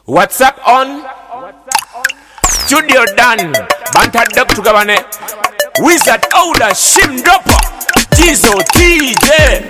What's up on Studio Dan Banta Dub Tugabane Wizard Oda Shim Dropper Jizo TJ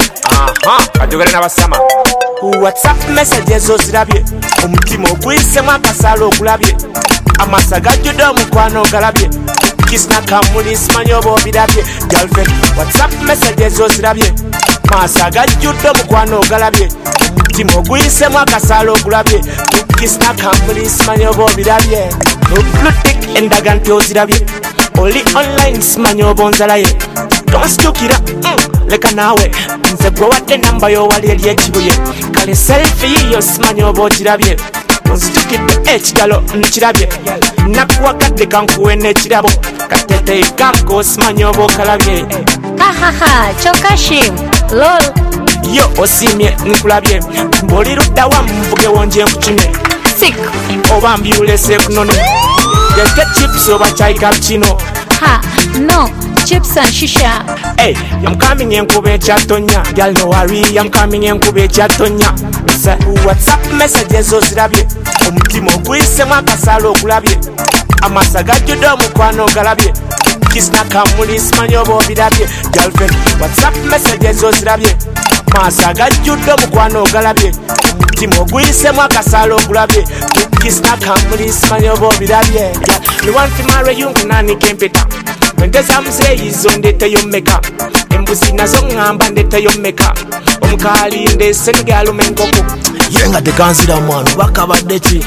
Adugare n'abasama WhatsApp messages ozirabye omutima ogwisemu akasalo okulabye amasa gajjudde omukwano ogalabye kisna kamuli simanyi oba obirabye girlfriend WhatsApp messages ozirabye masa gajjudde omukwano ogalabye omutima ogwisemu akasalo okulabye kisna kamuli simanyi oba obirabye oblutik endaga nti ozirabye oli online simanyi oba onzalaye tonstukira leka nawe nze gwe wadde namba y'owali eri ekibuye kale selfie yiyo simanyi oba ogirabye onzitukidde ekigalo nkirabye nakuwagadde kankuwe n'ekirabo kateteyi kanko simanyi oba okalabye hahaha kyokashim lol yo osiimye nkulabye mboli luddawa mvuge wonje nkukime sik oba mbyulese kunone yete chips oba chai cappuccino ha no chips and shisha. Hey, I'm coming in Kube Chatonya. Y'all know worry, I'm coming in Kube Chatonya. WhatsApp messages ozirabye omutima ogwisemu akasalo okulabye amasa gajjudde omukwano ogalabye kisna kamuli simanyi oba obirabye girlfriend WhatsApp messages ozirabye masa gajjudde omukwano ogalabye omutima ogwisemu akasalo okulabye kisna kamuli simanyi oba obirabye me want to marry you nkunani kempeta Mentesa mseyizo ndeteyo meka embuzi nazo ngamba ndeteyo meka omukali ndese nigalo menkoko yenga tekanzira mwana bakabadde ki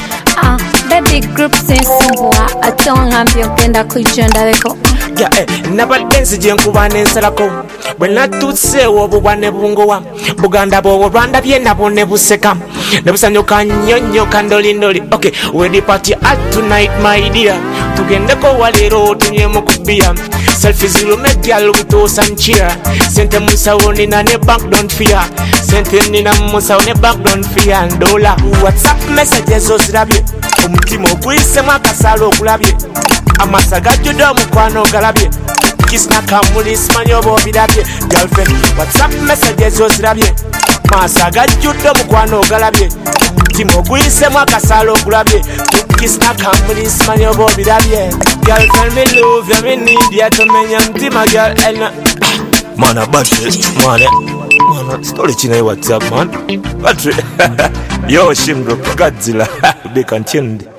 baby group sensumbua atongambye okenda kwijenda beko ya nabadde nzije nkuba n'ensalako bwe natuuseewo obubwa ne bungowa buganda bwobwo lwandabye nabo ne buseka ne busanyuka nnyonnyo kandolindoli okay wedding party at tonight my dear tugendeko waleero tunyemu kubia selfie zilume gyal butuusa nkira sente musawo nina ne bank don't fear sente nina musawo ne bank don't fear ndola WhatsApp messages ozirabye omutima ogwisemu akasalo okulabye amasa gajjudde omukwano ogalabye kisna kamuli simanyi oba obirabye girlfriend WhatsApp messages ozirabye masa gajjudde omukwano ogalabye omutima ogwisemu akasalo okulabye kisna kamuli simanyi oba obirabye girlfriend me love ya me need ya tomenya mtima girl elna mana battery mana story china WhatsApp man battery yo shimdo Godzilla be continued